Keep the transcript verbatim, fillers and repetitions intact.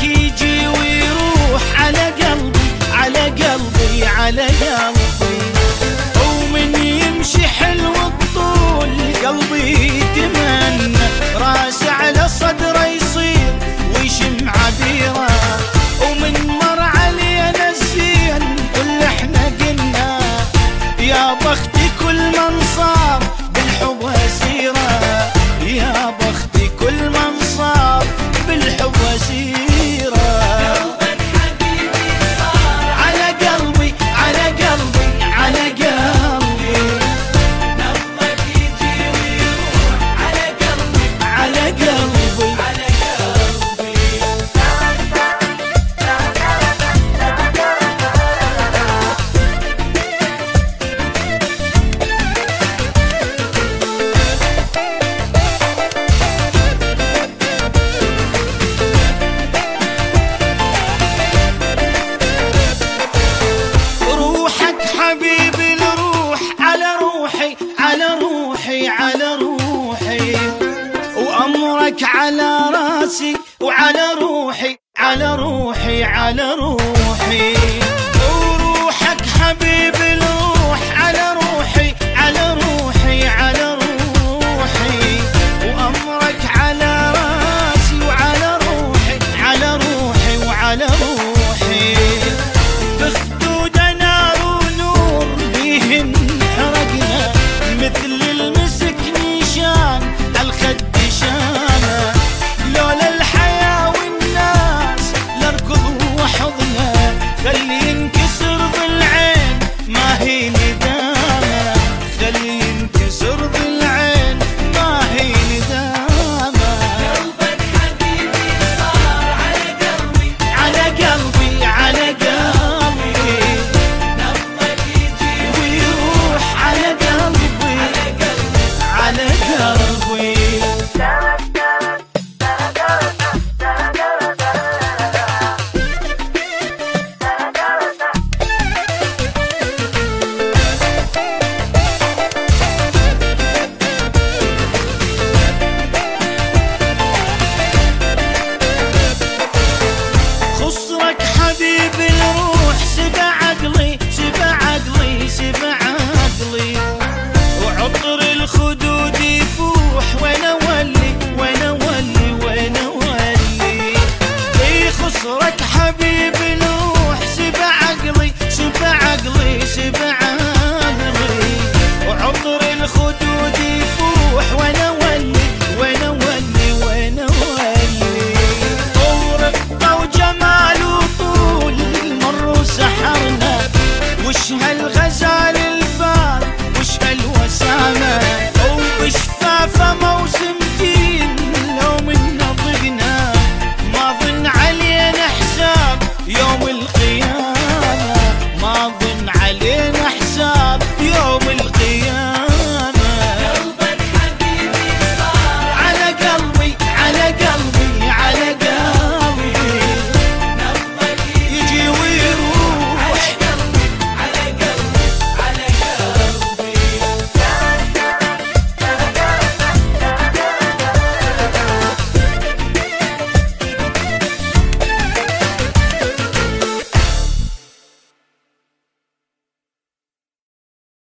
يجي ويروح على قلبي على قلبي على قلبي، ومن يمشي حلو الطول قلبي يتمنى راسه على صدره يصير ويشم عبيره، ومن مر علينا الزين كل احنا قلنا يا بختي كل من صار بالحب اسيره، يا بختي كل من صار بالحب اسيره. قلبك حبيبي صار على قلبي على قلبي على قلبي، نبضك يجي ويروح على قلبي على قلبي على قلبي. روحك حبيبي الروح على روحي على روحي على روحي، وأمرك على راسي وعلى روحي على روحي على روحي، وروحك حبيبي الروح على روحي على روحي على روحي، وأمرك على راسي وعلى روحي على روحي وعلى روحي، بخدود نار ونور بيهن حرقنا مثل المسك نيشان عالخد شامه، لولا الحياة والناس لاركض وحضنا خلي ينكسر ضلعين ما هي ندامه، خلي ينكسر ضلعين ما هي ندامه. قلبك حبيبي صار على قلبي على قلبي على قلبي نبضك يجي ويروح على قلبي على قلبي على قلبي. خسرك حبيبي الروح سبع عقلي سبع عقلي سبع عقلي، وعطر الخدود يفوح وين اولي وين اولي وين اولي، اي خسرك